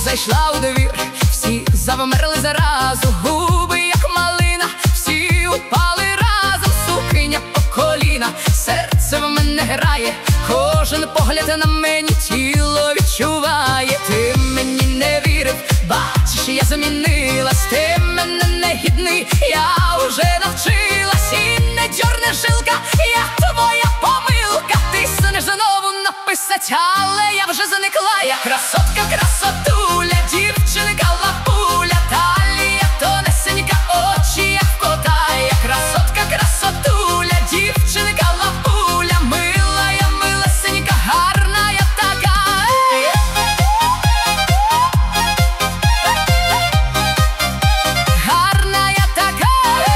зайшла у двір, всі завмерли заразу, губи, як малина, всі упали разом, сукня по коліна, серце в мене грає, кожен погляд на мені тіло відчуває. Ти мені не вірив, бачиш, я змінилась, ти мене не гідний, я уже навчилась, і не дьорне жилка, я твоя помилка. Ти снеш знову написать, але я вже зникла. Я красотка, красотуля, дівчинка лапуля, талія тонесенька, очі як в кота. Я красотка, красотуля, дівчинка лапуля, мила я, милесенька, гарна я така. Гарна я така.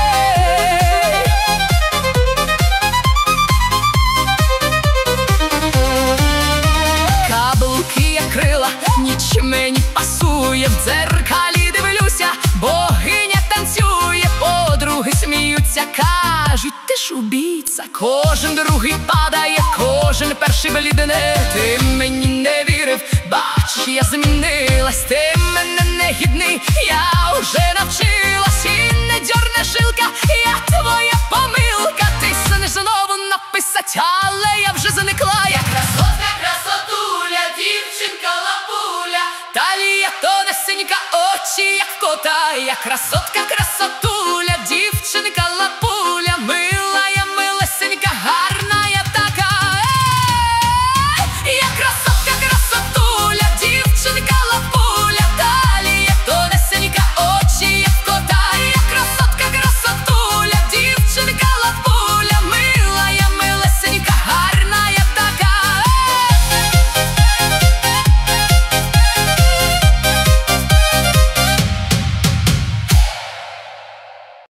Каблуки як крила, ніч мені пасує, в дзеркалі дивлюся, богиня танцює, подруги сміються, кажуть, ти ж убійця. Кожен другий падає, кожен перший блідне. Ти мені не вірив, бачиш, я змінилась, ти мене не гідний, я вже навчилась, і не дьорне жилка, я твоя помилка. Ти снеш знову написать, але я вже зникла. Я красотка, красотуля, дівчинка лапуля, талія тонесенька, очі як в кота. Я красотка, красотуля.